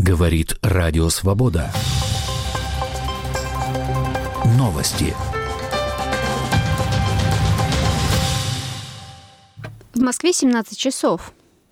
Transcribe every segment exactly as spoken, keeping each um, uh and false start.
Говорит Радио Свобода. Новости. В Москве семнадцать часов.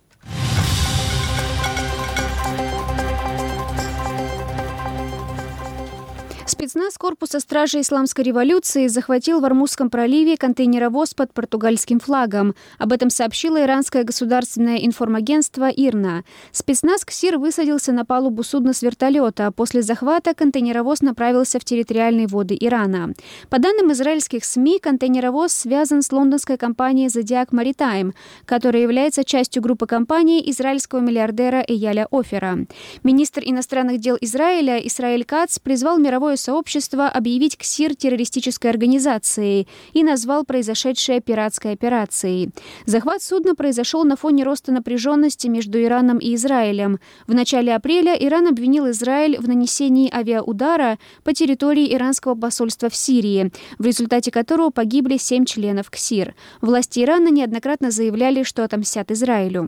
Спецназ корпуса стражи Исламской революции захватил в Ормузском проливе контейнеровоз под португальским флагом. Об этом сообщило иранское государственное информагентство ИРНА. Спецназ КСИР высадился на палубу судна с вертолета. После захвата контейнеровоз направился в территориальные воды Ирана. По данным израильских СМИ, контейнеровоз связан с лондонской компанией Zodiac Maritime, которая является частью группы компаний израильского миллиардера Эяля Офера. Министр иностранных дел Израиля Исраэль Кац призвал мировое сообщество Общество объявить КСИР террористической организацией и назвал произошедшее пиратской операцией. Захват судна произошел на фоне роста напряженности между Ираном и Израилем. В начале апреля Иран обвинил Израиль в нанесении авиаудара по территории иранского посольства в Сирии, в результате которого погибли семь членов КСИР. Власти Ирана неоднократно заявляли, что отомстят Израилю.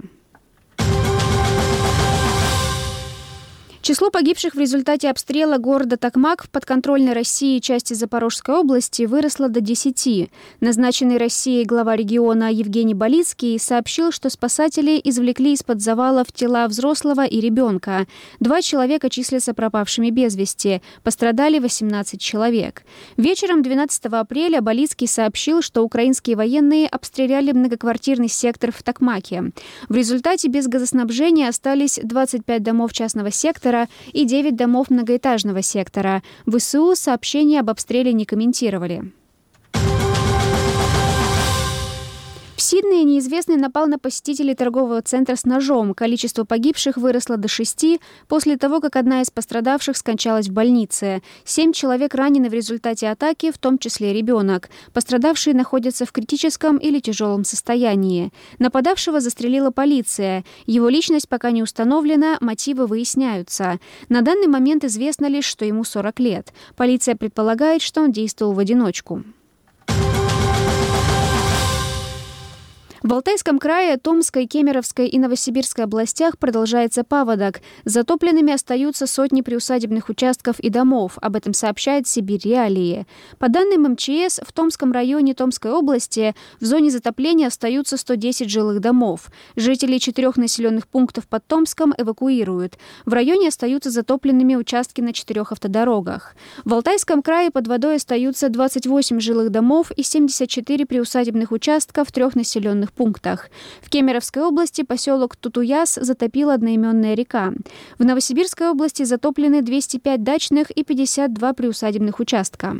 Число погибших в результате обстрела города Токмак в подконтрольной России части Запорожской области выросло до десяти. Назначенный Россией глава региона Евгений Болицкий сообщил, что спасатели извлекли из-под завалов тела взрослого и ребенка. Два человека числятся пропавшими без вести. Пострадали восемнадцать человек. Вечером двенадцатого апреля Болицкий сообщил, что украинские военные обстреляли многоквартирный сектор в Токмаке. В результате без газоснабжения остались двадцать пять домов частного сектора и девять домов многоэтажного сектора. ВСУ сообщение об обстреле не комментировали. В Сиднее неизвестный напал на посетителей торгового центра с ножом. Количество погибших выросло до шести после того, как одна из пострадавших скончалась в больнице. Семь человек ранены в результате атаки, в том числе ребенок. Пострадавшие находятся в критическом или тяжелом состоянии. Нападавшего застрелила полиция. Его личность пока не установлена, мотивы выясняются. На данный момент известно лишь, что ему сорок лет. Полиция предполагает, что он действовал в одиночку. В Алтайском крае, Томской, Кемеровской и Новосибирской областях продолжается паводок. Затопленными остаются сотни приусадебных участков и домов. Об этом сообщает Сибирь Реалии. По данным эм че эс, в Томском районе Томской области в зоне затопления остаются сто десять жилых домов. Жителей четырех населенных пунктов под Томском эвакуируют. В районе остаются затопленными участки на четырех автодорогах. В Алтайском крае под водой остаются двадцать восемь жилых домов и семьдесят четыре приусадебных участка в трех населенных пунктах. В Кемеровской области поселок Тутуяс затопила одноименная река. В Новосибирской области затоплены двести пять дачных и пятьдесят два приусадебных участка.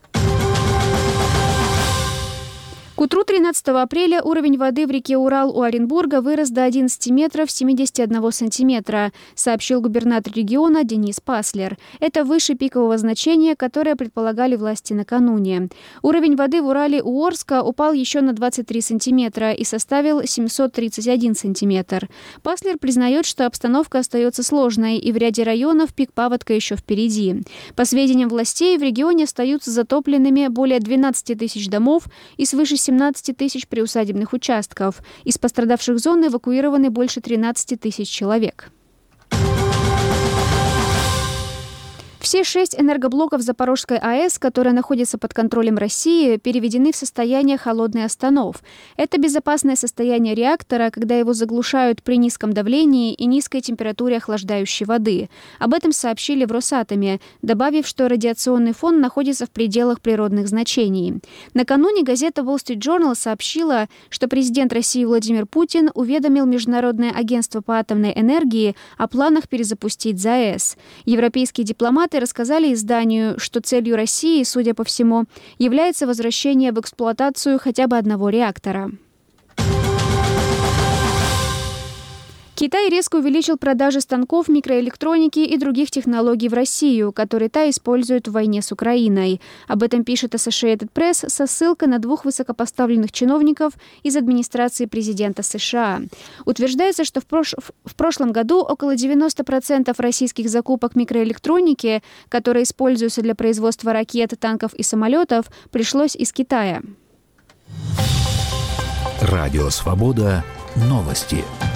К утру тринадцатого апреля уровень воды в реке Урал у Оренбурга вырос до одиннадцати метров семидесяти одного сантиметра, сообщил губернатор региона Денис Паслер. Это выше пикового значения, которое предполагали власти накануне. Уровень воды в Урале у Орска упал еще на двадцать три сантиметра и составил семьсот тридцать один сантиметр. Паслер признает, что обстановка остается сложной, и в ряде районов пик паводка еще впереди. По сведениям властей, в регионе остаются затопленными более двенадцати тысяч домов и свыше семнадцати тысяч приусадебных участков. Из пострадавших зон эвакуированы больше тринадцати тысяч человек. Все шесть энергоблоков Запорожской АЭС, которые находятся под контролем России, переведены в состояние холодный останов. Это безопасное состояние реактора, когда его заглушают при низком давлении и низкой температуре охлаждающей воды. Об этом сообщили в Росатоме, добавив, что радиационный фон находится в пределах природных значений. Накануне газета Wall Street Journal сообщила, что президент России Владимир Путин уведомил Международное агентство по атомной энергии о планах перезапустить ЗАЭС. Европейские дипломаты рассказали изданию, что целью России, судя по всему, является возвращение в эксплуатацию хотя бы одного реактора. Китай резко увеличил продажи станков, микроэлектроники и других технологий в Россию, которые та использует в войне с Украиной. Об этом пишет Associated Press со ссылкой на двух высокопоставленных чиновников из администрации президента США. Утверждается, что в, прош... в прошлом году около девяноста процентов российских закупок микроэлектроники, которые используются для производства ракет, танков и самолетов, пришлось из Китая. Радио Свобода. Новости.